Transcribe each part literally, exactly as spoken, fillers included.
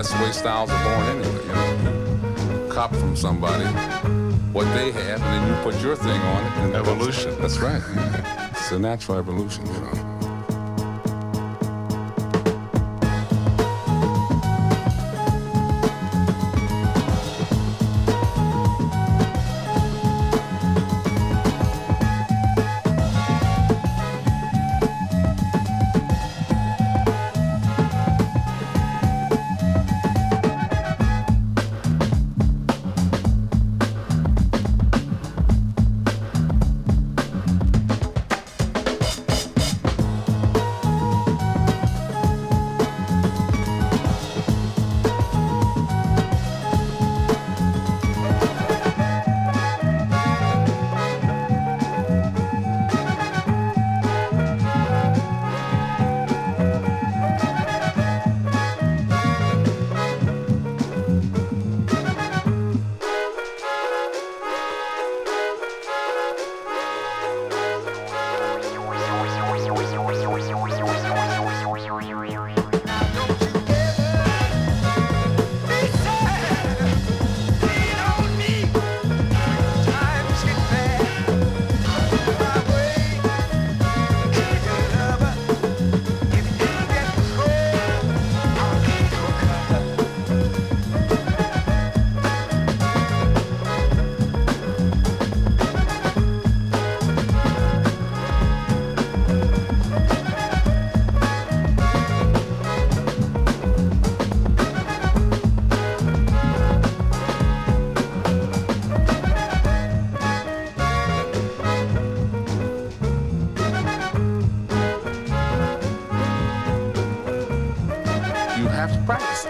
That's the way styles are born anyway, you know. Cop from somebody what they have, and then you put your thing on it. And evolution. That's right. Yeah. It's a natural evolution, you know.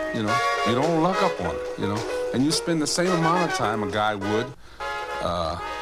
Spend the same amount of time a guy would uh,